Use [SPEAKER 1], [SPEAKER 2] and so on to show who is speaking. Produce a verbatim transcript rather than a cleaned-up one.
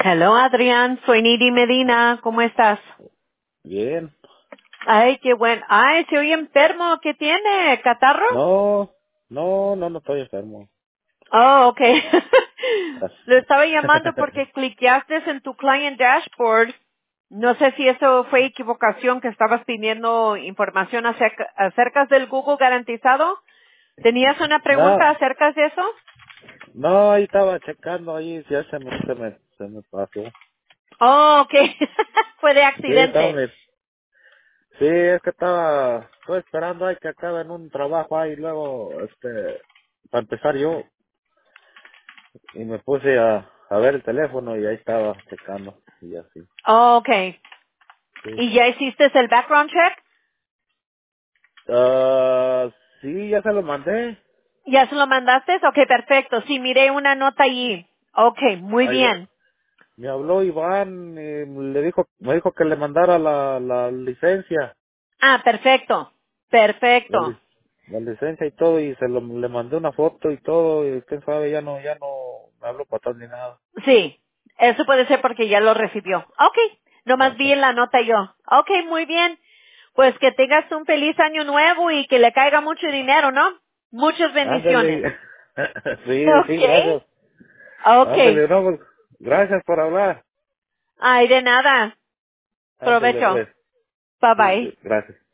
[SPEAKER 1] Hello, Adrián. Soy Nidi Medina. ¿Cómo estás?
[SPEAKER 2] Bien.
[SPEAKER 1] Ay, qué bueno. Ay, se oye enfermo. ¿Qué tiene? ¿Catarro?
[SPEAKER 2] No, no, no, no estoy enfermo.
[SPEAKER 1] Oh, okay. Le estaba llamando porque cliqueaste en tu client dashboard. No sé si eso fue equivocación, que estabas pidiendo información acerca, acerca del Google garantizado. ¿Tenías una pregunta
[SPEAKER 2] No,
[SPEAKER 1] acerca de eso?
[SPEAKER 2] no, ahí estaba checando ahí, si ya se me, se me, se me pasó.
[SPEAKER 1] Oh, okay. Fue de
[SPEAKER 2] Sí, estaba,
[SPEAKER 1] accidente.
[SPEAKER 2] mi- sí, es que estaba, estoy esperando ahí que acabe en un trabajo ahí, luego, este, para empezar yo, y me puse a, a ver el teléfono y ahí estaba checando, y así,
[SPEAKER 1] Oh, okay.
[SPEAKER 2] sí.
[SPEAKER 1] ¿Y ya hiciste el background check?
[SPEAKER 2] Ah, sí, ya se lo mandé.
[SPEAKER 1] ¿Ya se lo mandaste? Ok, perfecto. Sí, miré una nota allí. Ok, muy
[SPEAKER 2] Ahí,
[SPEAKER 1] bien.
[SPEAKER 2] me habló Iván y le dijo, me dijo que le mandara la, la licencia.
[SPEAKER 1] Ah, perfecto.
[SPEAKER 2] la,
[SPEAKER 1] Perfecto.
[SPEAKER 2] lic- la licencia y todo y se lo le mandé una foto y todo y quién sabe ya no ya no me hablo para atrás ni nada.
[SPEAKER 1] Sí, eso puede ser porque ya lo recibió. Ok, nomás vi
[SPEAKER 2] Ajá.
[SPEAKER 1] en la nota yo. Ok, muy bien. Pues que tengas un feliz año nuevo y que le caiga mucho dinero, ¿no? Muchas bendiciones.
[SPEAKER 2] Ándale. Sí, sí,
[SPEAKER 1] Ok.
[SPEAKER 2] gracias.
[SPEAKER 1] Ok.
[SPEAKER 2] Ándale, no, pues, gracias por hablar.
[SPEAKER 1] Ay, de nada.
[SPEAKER 2] Ándale,
[SPEAKER 1] Provecho.
[SPEAKER 2] pues.
[SPEAKER 1] Bye
[SPEAKER 2] Sí,
[SPEAKER 1] bye.
[SPEAKER 2] gracias.